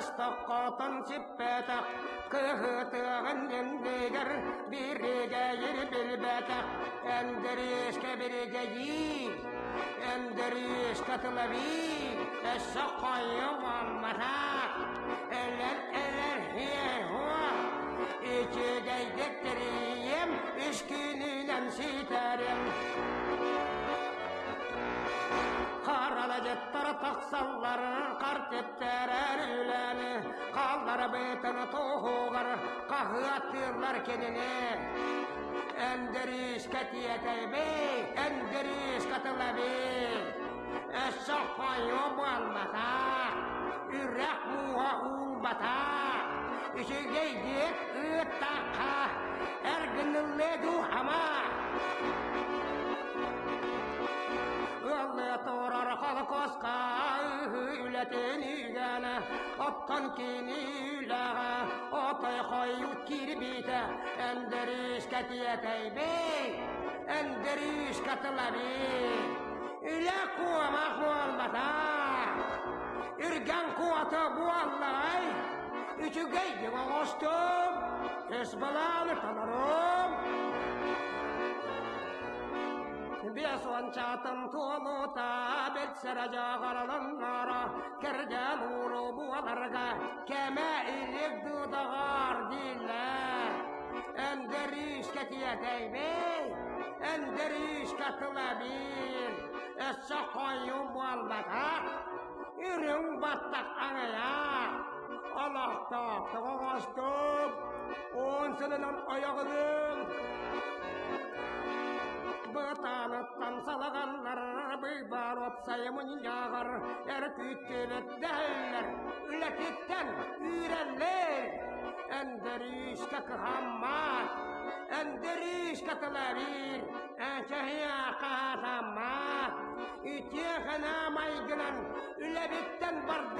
Астаққатын сиппәтақ, кығытығын ендегір, біріге ербіл бәтақ, әндірішке біріге ей, әндірішке тылаби, әші қойым алматақ, әлер хейхуа, ичегейдектерейім, үш күнінен сүйтерім. Қаралы жеттір тақсаллар, қартептер әріләні, қалдар бетін тоғығыр, қағыаттылар кеніне. Әндіріш кәтиетей бей, әндіріш кәтіләбей, әші қойым алмата, үрәк мұға ұлбата, үшігейдек ұттаққа, әргініледі хама. Тұрар қалқосқа үләтен үйгені, оттан кені үләға, отай қойып кирбейті, әндіріш кәтиетей бей, әндіріш кәтіләбей, үлә қуамақ болмата, үрген қуаты болай, үтігейді оғыстым, үс баланы танырым. Бес ончатын толута, бетсірі жағарылынлара, кірген ұлы буаларға, кәмә илік дұдағар дейлі. Әндіріш кәтиетей бей, әндіріш кәтілі бейл, әсі қойым болбатақ, үрің баттақ аңая, алақтақ тұғастым, он сілінің аяғының. Бұтаныттан салағанлар, бұйбар отсайымын яғыр, әр күттелет дәллер, үләкеттен үйрәллер. Әндіріш кәкіғаммат, әндіріш кәтіләрір, әчәхия қағаммат. Үтеғіна майгынан үләбеттен бар